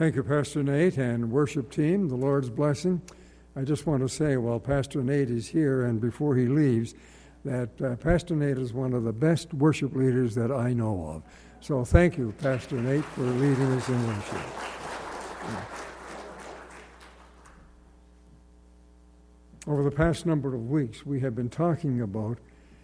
Thank you, Pastor Nate and worship team, the Lord's blessing. I just want to say, while Pastor Nate is here and before he leaves, that Pastor Nate is one of the best worship leaders that I know of. So thank you, Pastor Nate, for leading us in worship. Over the past number of weeks, we have been talking about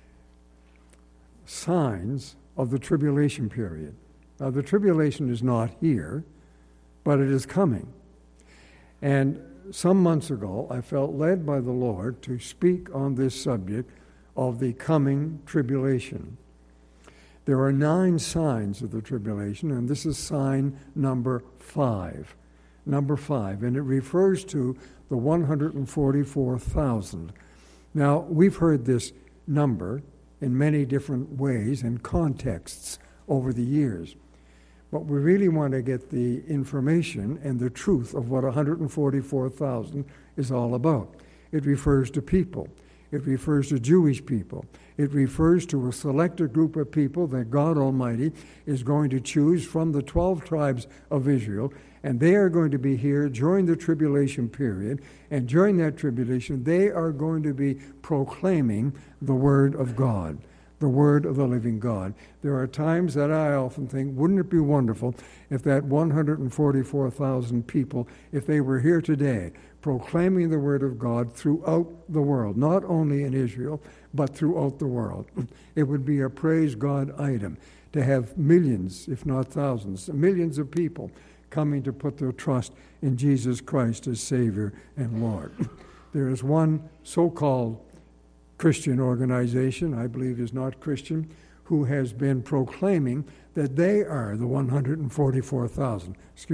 signs of the tribulation period. Now, the tribulation is not here, but it is coming. And some months ago, I felt led by the Lord to speak on this subject of the coming tribulation. There are 9 signs of the tribulation, and this is sign number 5. Number 5, and it refers to the 144,000. Now, we've heard this number in many different ways and contexts over the years. But we really want to get the information and the truth of what 144,000 is all about. It refers to people. It refers to Jewish people. It refers to a selected group of people that God Almighty is going to choose from the 12 tribes of Israel, and they are going to be here during the tribulation period, and during that tribulation, they are going to be proclaiming the Word of God, the Word of the living God. There are times that I often think, wouldn't it be wonderful if that 144,000 people, if they were here today, proclaiming the Word of God throughout the world, not only in Israel, but throughout the world. It would be a praise God item to have millions, if not thousands, millions of people coming to put their trust in Jesus Christ as Savior and Lord. There is one so-called Christian organization, I believe is not Christian, who has been proclaiming that they are the 144,000.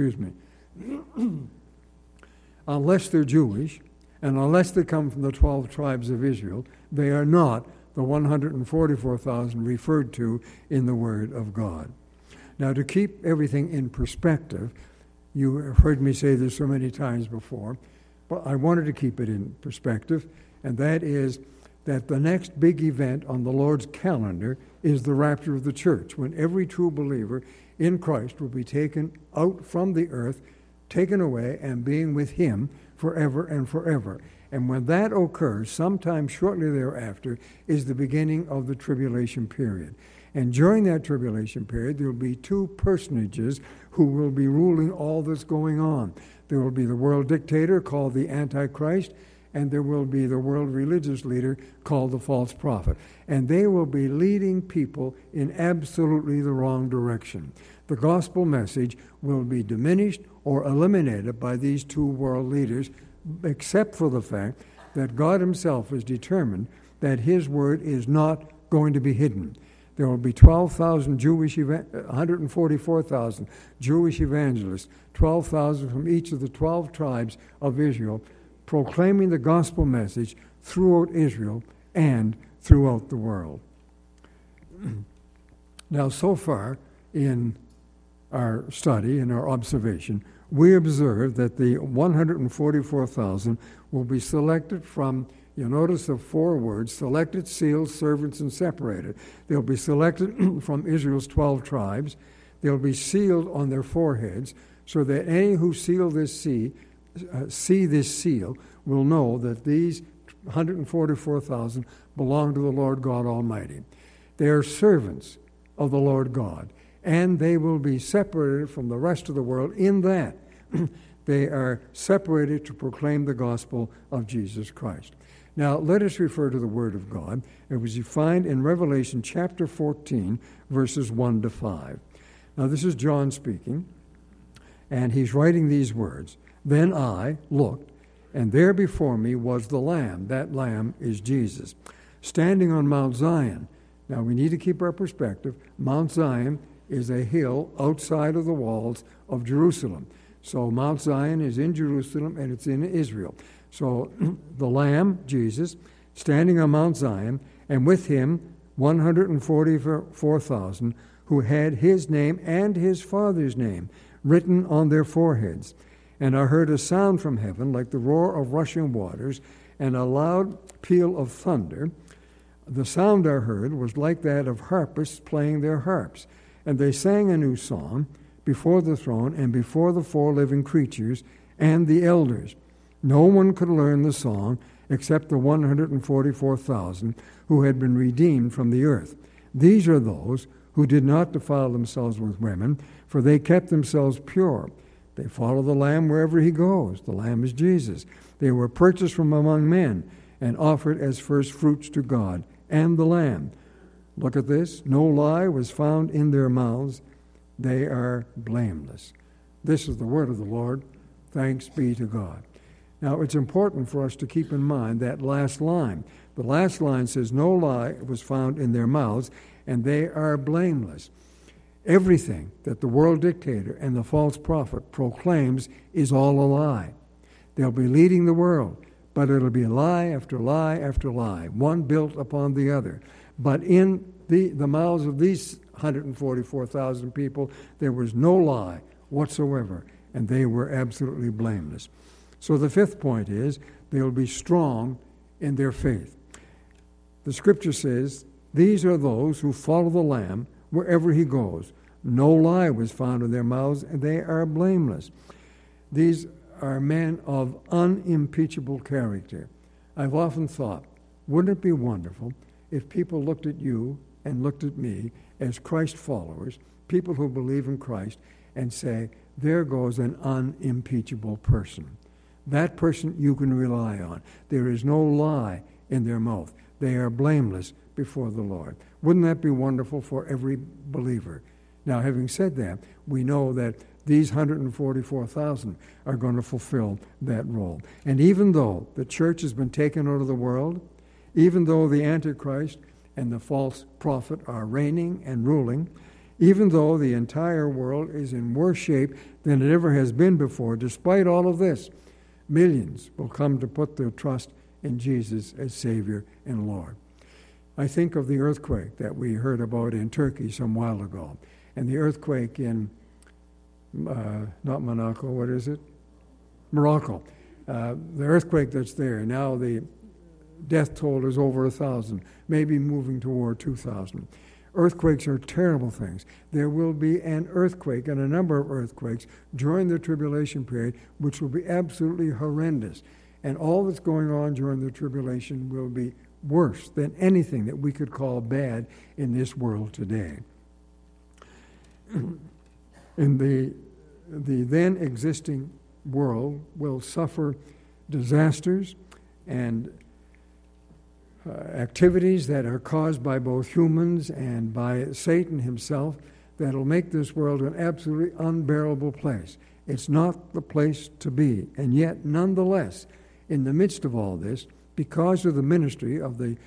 Unless they're Jewish, and unless they come from the 12 tribes of Israel, they are not the 144,000 referred to in the Word of God. Now, to keep everything in perspective, you have heard me say this so many times before, but I wanted to keep it in perspective, and that is that the next big event on the Lord's calendar is the rapture of the church, when every true believer in Christ will be taken out from the earth, taken away, and being with Him forever and forever. And when that occurs, sometime shortly thereafter, is the beginning of the tribulation period. And during that tribulation period, there will be 2 personages who will be ruling all that's going on. There will be the world dictator called the Antichrist, and there will be the world religious leader called the false prophet. And they will be leading people in absolutely the wrong direction. The gospel message will be diminished or eliminated by these 2 world leaders, except for the fact that God Himself is determined that His word is not going to be hidden. There will be 12,000 144,000 Jewish evangelists, 12,000 from each of the 12 tribes of Israel, proclaiming the gospel message throughout Israel and throughout the world. Now, so far in our study, in our observation, we observe that the 144,000 will be selected from, you notice the 4 words, selected, sealed, servants, and separated. They'll be selected from Israel's 12 tribes. They'll be sealed on their foreheads so that any who see this seal will know that these 144,000 belong to the Lord God Almighty. They are servants of the Lord God, and they will be separated from the rest of the world in that they are separated to proclaim the gospel of Jesus Christ. Now, let us refer to the Word of God, as you find in Revelation chapter 14, verses 1 to 5. Now, this is John speaking, and he's writing these words. Then I looked, and there before me was the Lamb. That Lamb is Jesus, standing on Mount Zion. Now, we need to keep our perspective. Mount Zion is a hill outside of the walls of Jerusalem. So Mount Zion is in Jerusalem, and it's in Israel. So the Lamb, Jesus, standing on Mount Zion, and with Him 144,000 who had His name and His Father's name written on their foreheads. And I heard a sound from heaven like the roar of rushing waters and a loud peal of thunder. The sound I heard was like that of harpists playing their harps. And they sang a new song, before the throne and before the four living creatures and the elders. No one could learn the song except the 144,000 who had been redeemed from the earth. These are those who did not defile themselves with women, for they kept themselves pure. They follow the Lamb wherever he goes. The Lamb is Jesus. They were purchased from among men and offered as first fruits to God and the Lamb. Look at this. No lie was found in their mouths. They are blameless. This is the word of the Lord. Thanks be to God. Now, it's important for us to keep in mind that last line. The last line says, no lie was found in their mouths, and they are blameless. Everything that the world dictator and the false prophet proclaims is all a lie. They'll be leading the world, but it'll be lie after lie after lie, one built upon the other. But in the mouths of these 144,000 people, there was no lie whatsoever, and they were absolutely blameless. So the fifth point is, they'll be strong in their faith. The scripture says, these are those who follow the Lamb wherever he goes. No lie was found in their mouths, and they are blameless. These are men of unimpeachable character. I've often thought, wouldn't it be wonderful if people looked at you and looked at me as Christ followers, people who believe in Christ, and say, there goes an unimpeachable person. That person you can rely on. There is no lie in their mouth. They are blameless before the Lord. Wouldn't that be wonderful for every believer? Now, having said that, we know that these 144,000 are going to fulfill that role. And even though the church has been taken out of the world, even though the Antichrist and the false prophet are reigning and ruling, even though the entire world is in worse shape than it ever has been before, despite all of this, millions will come to put their trust in Jesus as Savior and Lord. I think of the earthquake that we heard about in Turkey some while ago, and the earthquake in, not Monaco, what is it? Morocco. The earthquake that's there, now the death toll is over 1,000, maybe moving toward 2,000. Earthquakes are terrible things. There will be an earthquake and a number of earthquakes during the tribulation period, which will be absolutely horrendous. And all that's going on during the tribulation will be worse than anything that we could call bad in this world today. In the then existing world will suffer disasters and activities that are caused by both humans and by Satan himself that will make this world an absolutely unbearable place. It's not the place to be. And yet, nonetheless, in the midst of all this, because of the ministry of the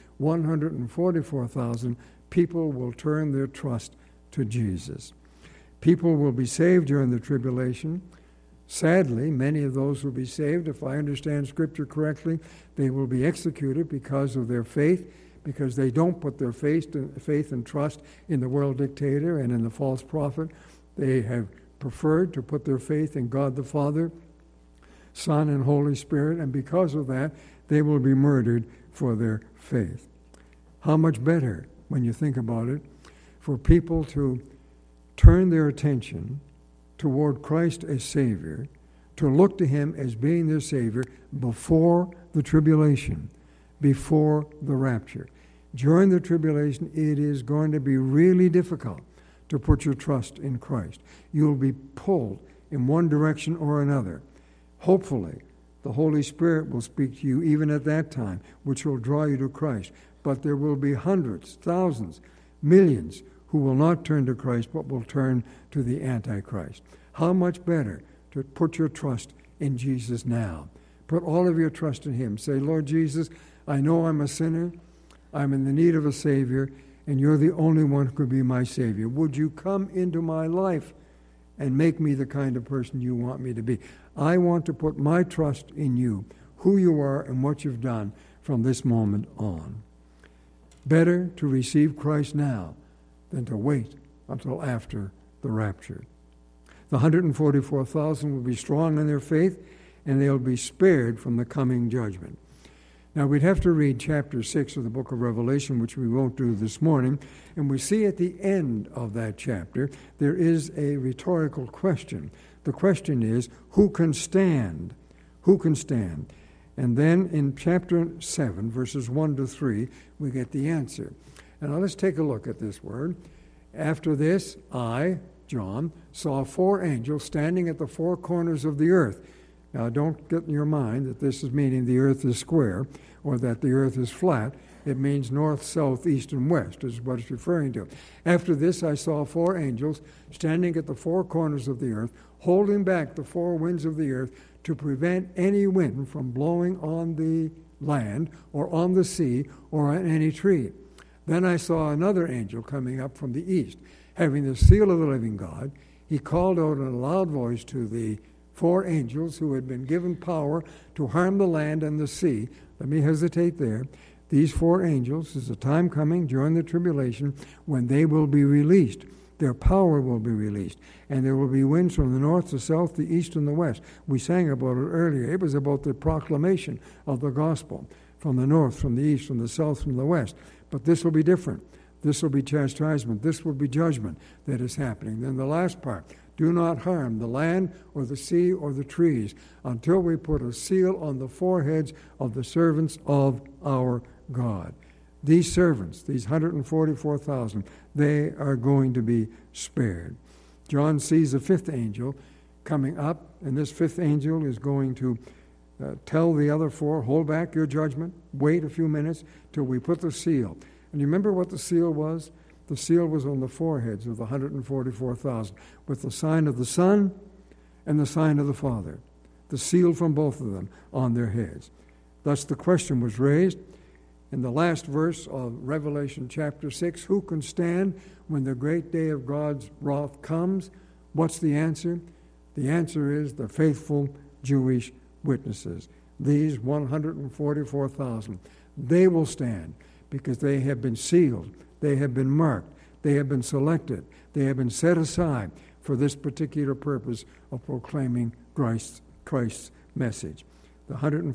144,000, people will turn their trust to Jesus. People will be saved during the tribulation. Sadly, many of those will be saved. If I understand Scripture correctly, they will be executed because of their faith, because they don't put their faith and trust in the world dictator and in the false prophet. They have preferred to put their faith in God the Father, Son, and Holy Spirit, and because of that, they will be murdered for their faith. How much better, when you think about it, for people to turn their attention toward Christ as Savior, to look to him as being their Savior before the tribulation, before the rapture. During the tribulation, it is going to be really difficult to put your trust in Christ. You'll be pulled in one direction or another. Hopefully, the Holy Spirit will speak to you even at that time, which will draw you to Christ. But there will be hundreds, thousands, millions who will not turn to Christ, but will turn to the Antichrist. How much better to put your trust in Jesus now. Put all of your trust in him. Say, Lord Jesus, I know I'm a sinner. I'm in the need of a Savior, and you're the only one who could be my Savior. Would you come into my life and make me the kind of person you want me to be? I want to put my trust in you, who you are and what you've done from this moment on. Better to receive Christ now than to wait until after the rapture. The 144,000 will be strong in their faith, and they'll be spared from the coming judgment. Now, we'd have to read chapter 6 of the book of Revelation, which we won't do this morning, and we see at the end of that chapter there is a rhetorical question. The question is, who can stand? Who can stand? And then in chapter 7, verses 1 to 3, we get the answer. And now let's take a look at this word. After this, I, John, saw 4 angels standing at the 4 corners of the earth. Now, don't get in your mind that this is meaning the earth is square or that the earth is flat. It means north, south, east, and west is what it's referring to. After this, I saw 4 angels standing at the 4 corners of the earth, holding back the 4 winds of the earth to prevent any wind from blowing on the land or on the sea or on any tree. Then I saw another angel coming up from the east, having the seal of the living God. He called out in a loud voice to the 4 angels who had been given power to harm the land and the sea. Let me hesitate there. These 4 angels, is a time coming during the tribulation when they will be released. Their power will be released. And there will be winds from the north, the south, the east, and the west. We sang about it earlier. It was about the proclamation of the gospel from the north, from the east, from the south, from the west. But this will be different. This will be chastisement. This will be judgment that is happening. Then the last part, do not harm the land or the sea or the trees until we put a seal on the foreheads of the servants of our God. These servants, these 144,000, they are going to be spared. John sees a 5th angel coming up, and this 5th angel is going to tell the other 4, hold back your judgment, wait a few minutes till we put the seal. And you remember what the seal was? The seal was on the foreheads of the 144,000 with the sign of the Son and the sign of the Father, the seal from both of them on their heads. Thus the question was raised in the last verse of Revelation chapter 6, who can stand when the great day of God's wrath comes? What's the answer? The answer is the faithful Jewish witnesses. These 144,000, they will stand because they have been sealed. They have been marked. They have been selected. They have been set aside for this particular purpose of proclaiming Christ's message. The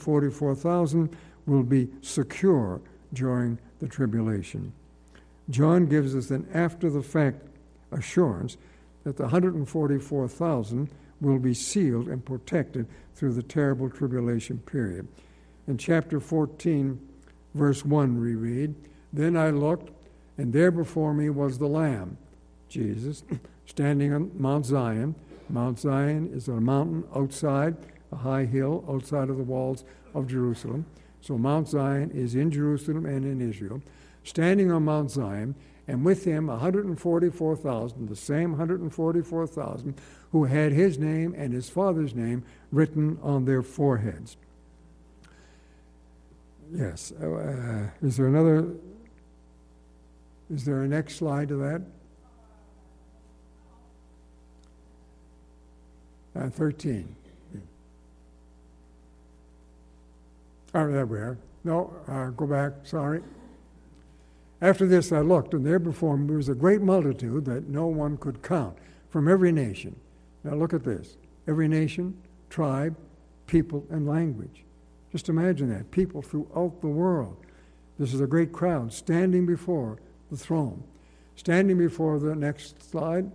144,000 will be secure during the tribulation. John gives us an after-the-fact assurance that the 144,000 will be sealed and protected through the terrible tribulation period. In chapter 14, verse 1, we read, Then I looked, and there before me was the Lamb, Jesus, standing on Mount Zion. Mount Zion is a mountain outside, a high hill outside of the walls of Jerusalem. So Mount Zion is in Jerusalem and in Israel. Standing on Mount Zion, and with him 144,000, the same 144,000, who had his name and his Father's name written on their foreheads. Yes. Is there a next slide to that? 13. Oh, there we are. No, go back, sorry. After this I looked, and there before me was a great multitude that no one could count, from every nation. Now look at this. Every nation, tribe, people, and language. Just imagine that. People throughout the world. This is a great crowd standing before the throne. Standing before the next slide,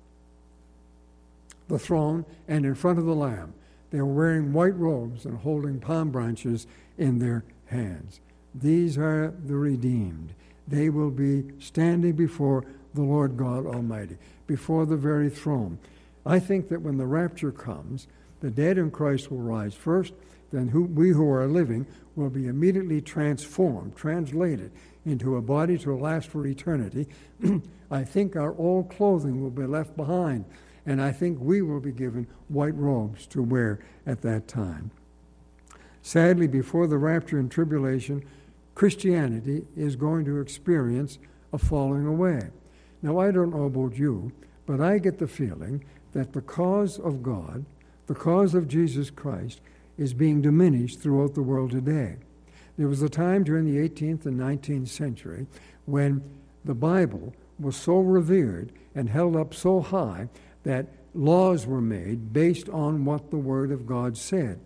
the throne, and in front of the Lamb. They were wearing white robes and holding palm branches in their hands. These are the redeemed. They will be standing before the Lord God Almighty, before the very throne. I think that when the rapture comes, the dead in Christ will rise first, then we who are living will be immediately transformed, translated into a body to last for eternity. I think our old clothing will be left behind, and I think we will be given white robes to wear at that time. Sadly, before the rapture and tribulation, Christianity is going to experience a falling away. Now, I don't know about you, but I get the feeling that the cause of God, the cause of Jesus Christ, is being diminished throughout the world today. There was a time during the 18th and 19th century when the Bible was so revered and held up so high that laws were made based on what the Word of God said.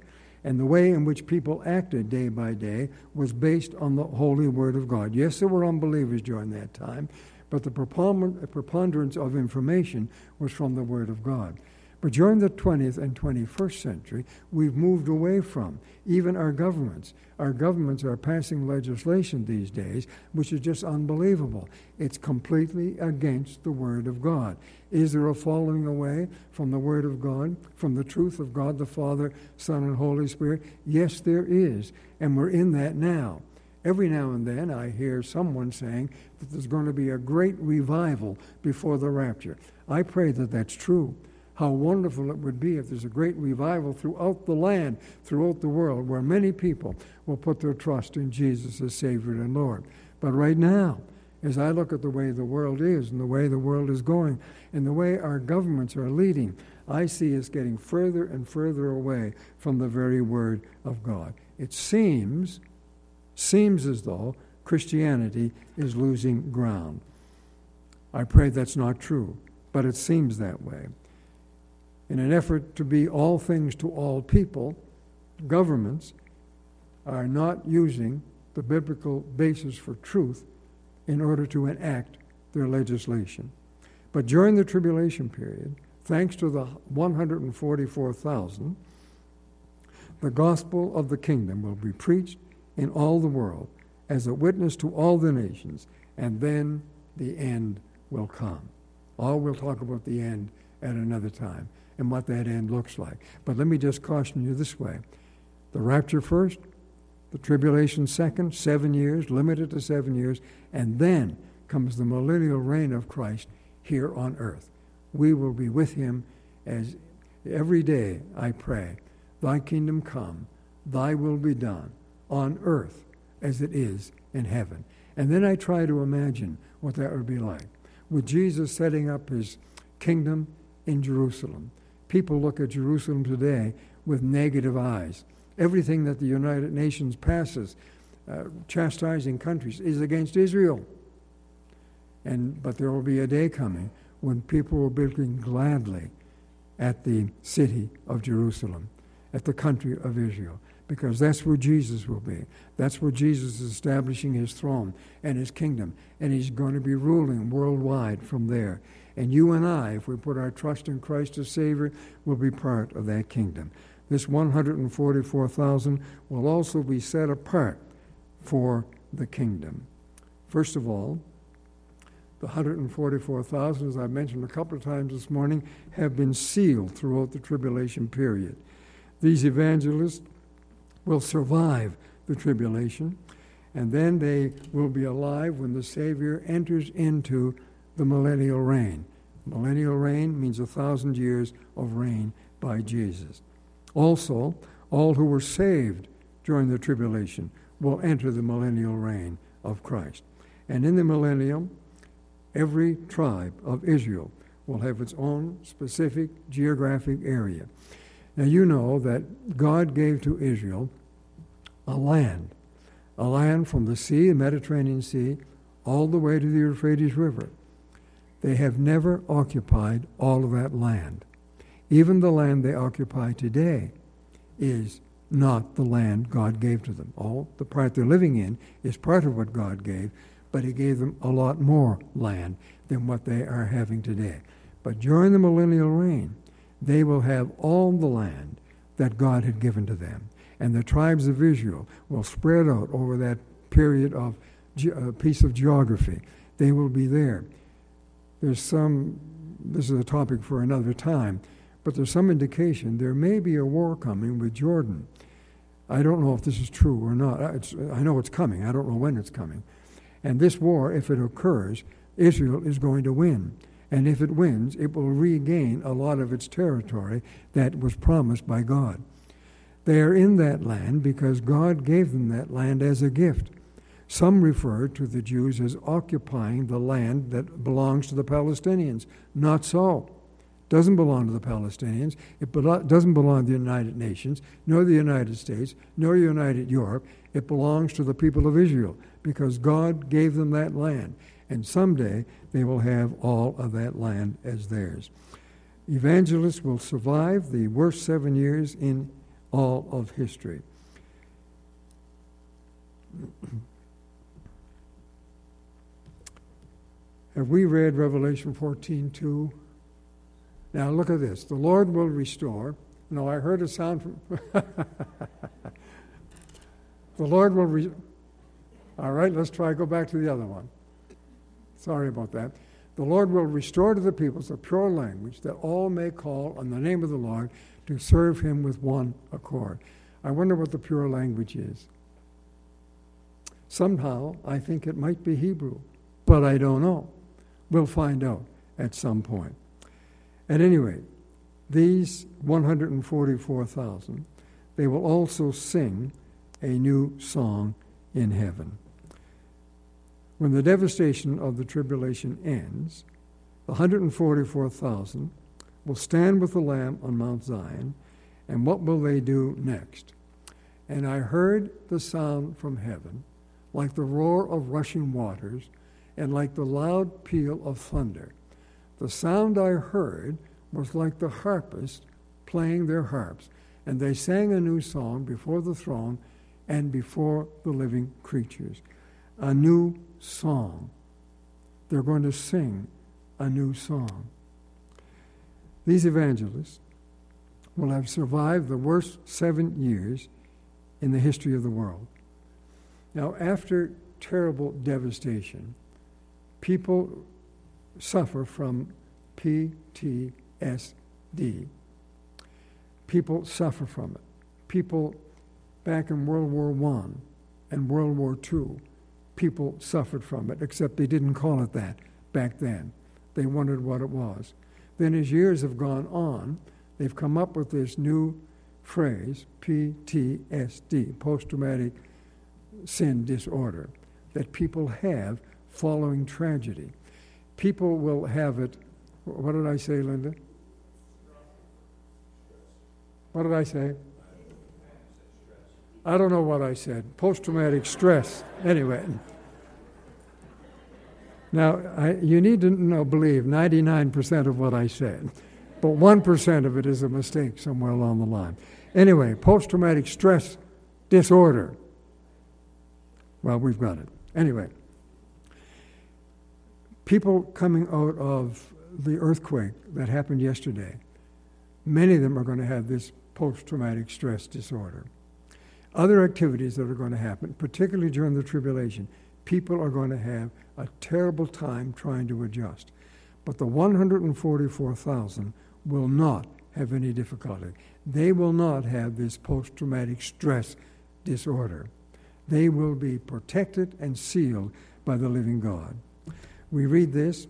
And the way in which people acted day by day was based on the holy word of God. Yes, there were unbelievers during that time, but the preponderance of information was from the word of God. But during the 20th and 21st century, we've moved away from even our governments. Our governments are passing legislation these days, which is just unbelievable. It's completely against the Word of God. Is there a falling away from the Word of God, from the truth of God the Father, Son, and Holy Spirit? Yes, there is, and we're in that now. Every now and then I hear someone saying that there's going to be a great revival before the rapture. I pray that that's true. How wonderful it would be if there's a great revival throughout the land, throughout the world, where many people will put their trust in Jesus as Savior and Lord. But right now, as I look at the way the world is and the way the world is going and the way our governments are leading, I see us getting further and further away from the very Word of God. It seems as though Christianity is losing ground. I pray that's not true, but it seems that way. In an effort to be all things to all people, governments are not using the biblical basis for truth in order to enact their legislation. But during the tribulation period, thanks to the 144,000, the gospel of the kingdom will be preached in all the world as a witness to all the nations, and then the end will come. We'll talk about the end at another time and what that end looks like. But let me just caution you this way. The rapture first, the tribulation second, 7 years, limited to 7 years, and then comes the millennial reign of Christ here on earth. We will be with him as every day I pray, thy kingdom come, thy will be done on earth as it is in heaven. And then I try to imagine what that would be like. With Jesus setting up his kingdom in Jerusalem. People look at Jerusalem today with negative eyes. Everything that the United Nations passes, chastising countries, is against Israel. But there will be a day coming when people will be looking gladly at the city of Jerusalem, at the country of Israel, because that's where Jesus will be. That's where Jesus is establishing his throne and his kingdom, and he's going to be ruling worldwide from there. And you and I, if we put our trust in Christ as Savior, will be part of that kingdom. This 144,000 will also be set apart for the kingdom. First of all, the 144,000, as I mentioned a couple of times this morning, have been sealed throughout the tribulation period. These evangelists will survive the tribulation, and then they will be alive when the Savior enters into the millennial reign. Millennial reign means 1,000 years of reign by Jesus. Also, all who were saved during the tribulation will enter the millennial reign of Christ. And in the millennium, every tribe of Israel will have its own specific geographic area. Now you know that God gave to Israel a land from the sea, the Mediterranean Sea, all the way to the Euphrates River. They have never occupied all of that land. Even the land they occupy today is not the land God gave to them. All the part they're living in is part of what God gave, but he gave them a lot more land than what they are having today. But during the millennial reign, they will have all the land that God had given to them. And the tribes of Israel will spread out over that period of piece of geography. They will be there. This is a topic for another time, but there's some indication there may be a war coming with Jordan. I don't know if this is true or not. I know it's coming. I don't know when it's coming. And this war, if it occurs, Israel is going to win. And if it wins, it will regain a lot of its territory that was promised by God. They are in that land because God gave them that land as a gift. Some refer to the Jews as occupying the land that belongs to the Palestinians. Not so. It doesn't belong to the Palestinians. It doesn't belong to the United Nations, nor the United States, nor United Europe. It belongs to the people of Israel because God gave them that land. And someday they will have all of that land as theirs. Evangelists will survive the worst 7 years all of history. Have we read Revelation 14:2? Now look at this. The Lord will restore. No, I heard a sound from... The Lord will... All right, let's go back to the other one. Sorry about that. The Lord will restore to the peoples a pure language, that all may call on the name of the Lord to serve him with one accord. I wonder what the pure language is. Somehow, I think it might be Hebrew, but I don't know. We'll find out at some point. At any rate, these 144,000, they will also sing a new song in heaven. When the devastation of the tribulation ends, the 144,000 will stand with the Lamb on Mount Zion, and what will they do next? And I heard the sound from heaven, like the roar of rushing waters, and like the loud peal of thunder. The sound I heard was like the harpists playing their harps, and they sang a new song before the throne and before the living creatures. A new song. They're going to sing a new song. These evangelists will have survived the worst 7 years in the history of the world. Now, after terrible devastation, people suffer from PTSD. People suffer from it. People back in World War I and World War II, people suffered from it, except they didn't call it that back then. They wondered what it was. Then as years have gone on, they've come up with this new phrase, PTSD, post-traumatic sin disorder, that people have following tragedy. People will have it, what did I say, Linda? What did I say? I don't know what I said. Post-traumatic stress. Anyway. Now, you need to believe 99% of what I said, but 1% of it is a mistake somewhere along the line. Anyway, post-traumatic stress disorder. Well, we've got it. Anyway, people coming out of the earthquake that happened yesterday, many of them are going to have this post-traumatic stress disorder. Other activities that are going to happen, particularly during the tribulation, people are going to have a terrible time trying to adjust. But the 144,000 will not have any difficulty. They will not have this post-traumatic stress disorder. They will be protected and sealed by the living God. We read this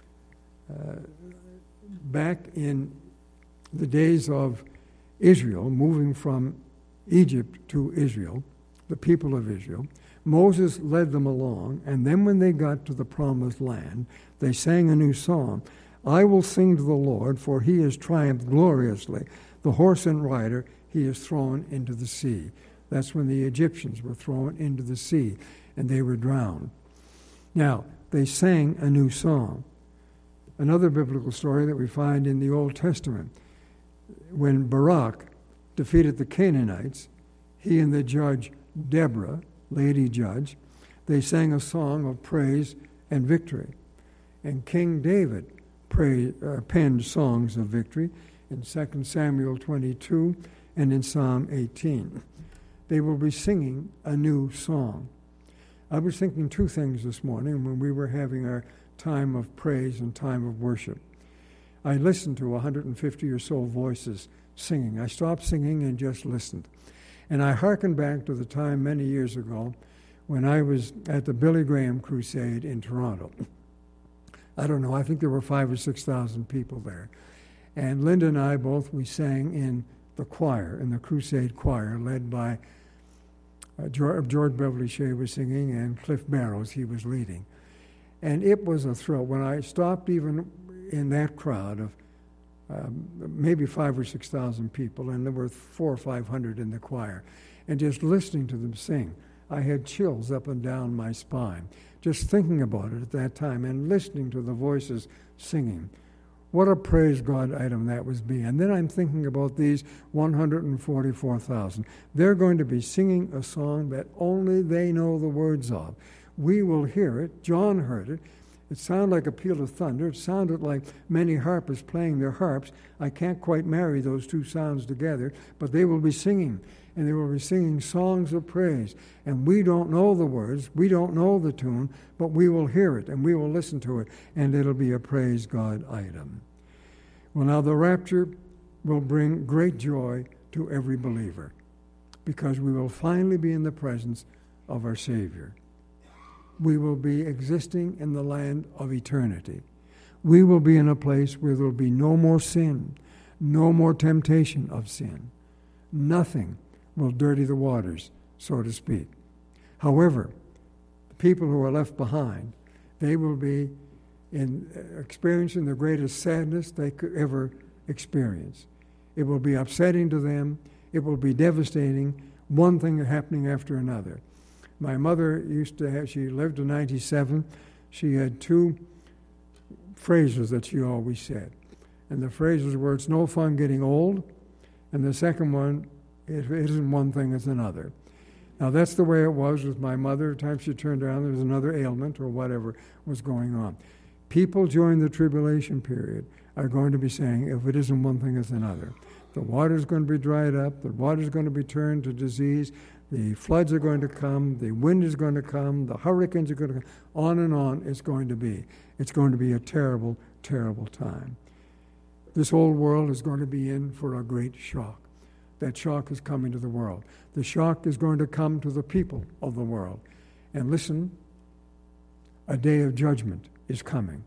back in the days of Israel, moving from Egypt to Israel, the people of Israel. Moses led them along, and then when they got to the promised land, they sang a new song. I will sing to the Lord, for he has triumphed gloriously. The horse and rider he has thrown into the sea. That's when the Egyptians were thrown into the sea, and they were drowned. Now, they sang a new song. Another biblical story that we find in the Old Testament, when Barak defeated the Canaanites, he and the judge Deborah, lady judge, they sang a song of praise and victory. And King David penned songs of victory in 2 Samuel 22 and in Psalm 18. They will be singing a new song. I was thinking two things this morning when we were having our time of praise and time of worship. I listened to 150 or so voices singing. I stopped singing and just listened. And I hearkened back to the time many years ago when I was at the Billy Graham Crusade in Toronto. I don't know, I think there were 5,000 or 6,000 people there. And Linda and I both, we sang in the choir, in the Crusade choir, led by George Beverly Shea was singing and Cliff Barrows, he was leading. And it was a thrill. When I stopped even in that crowd of maybe 5,000 or 6,000 people, and there were 400 or 500 in the choir, and just listening to them sing, I had chills up and down my spine, just thinking about it at that time and listening to the voices singing. What a praise God item that would be. And then I'm thinking about these 144,000. They're going to be singing a song that only they know the words of. We will hear it. John heard it. It sounded like a peal of thunder. It sounded like many harpers playing their harps. I can't quite marry those two sounds together, but they will be singing. And they will be singing songs of praise. And we don't know the words, we don't know the tune, but we will hear it and we will listen to it, and it'll be a praise God item. Well, now the rapture will bring great joy to every believer, because we will finally be in the presence of our Savior. We will be existing in the land of eternity. We will be in a place where there will be no more sin, no more temptation of sin. Nothing will dirty the waters, so to speak. However, the people who are left behind, they will be experiencing the greatest sadness they could ever experience. It will be upsetting to them. It will be devastating, one thing happening after another. My mother used to have, she lived to 97. She had two phrases that she always said. And the phrases were, it's no fun getting old. And the second one, it isn't one thing, it's another. Now, that's the way it was with my mother. Every time she turned around, there was another ailment or whatever was going on. People during the tribulation period are going to be saying, if it isn't one thing, it's another. The water's going to be dried up. The water's going to be turned to disease. The floods are going to come. The wind is going to come. The hurricanes are going to come. On and on it's going to be. It's going to be a terrible, terrible time. This whole world is going to be in for a great shock. That shock is coming to the world. The shock is going to come to the people of the world. And listen, a day of judgment is coming.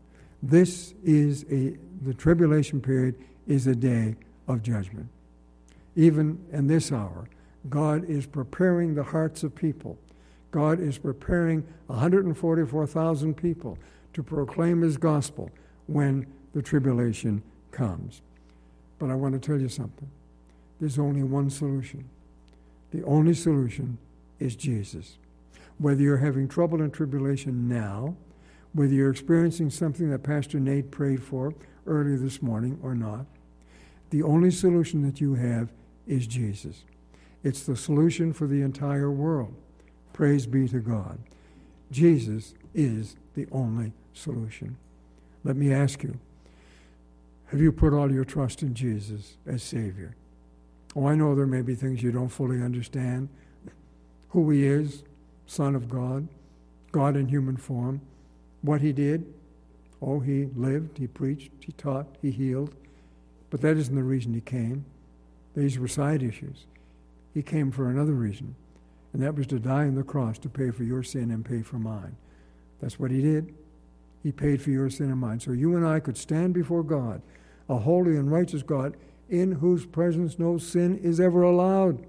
The tribulation period is a day of judgment. Even in this hour, God is preparing the hearts of people. God is preparing 144,000 people to proclaim His gospel when the tribulation comes. But I want to tell you something. There's only one solution. The only solution is Jesus. Whether you're having trouble and tribulation now, whether you're experiencing something that Pastor Nate prayed for earlier this morning or not, the only solution that you have is Jesus. It's the solution for the entire world. Praise be to God. Jesus is the only solution. Let me ask you, have you put all your trust in Jesus as Savior? Oh, I know there may be things you don't fully understand. Who He is, Son of God, God in human form, what He did. Oh, He lived, He preached, He taught, He healed. But that isn't the reason He came. These were side issues. He came for another reason, and that was to die on the cross to pay for your sin and pay for mine. That's what He did. He paid for your sin and mine. So you and I could stand before God, a holy and righteous God, in whose presence no sin is ever allowed.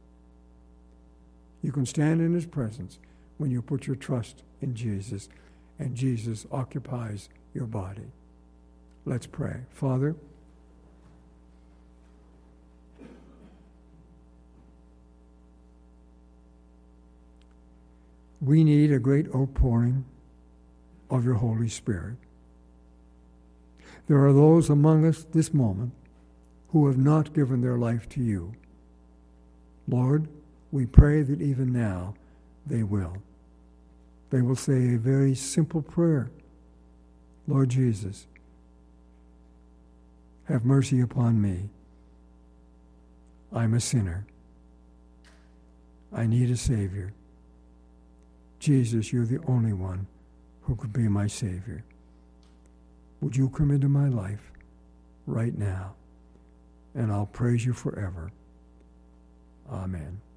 You can stand in His presence when you put your trust in Jesus, and Jesus occupies your body. Let's pray. Father, we need a great outpouring of your Holy Spirit. There are those among us this moment who have not given their life to you. Lord, we pray that even now they will. They will say a very simple prayer. Lord Jesus, have mercy upon me. I'm a sinner. I need a Savior. Jesus, you're the only one who could be my Savior. Would you come into my life right now? And I'll praise you forever. Amen.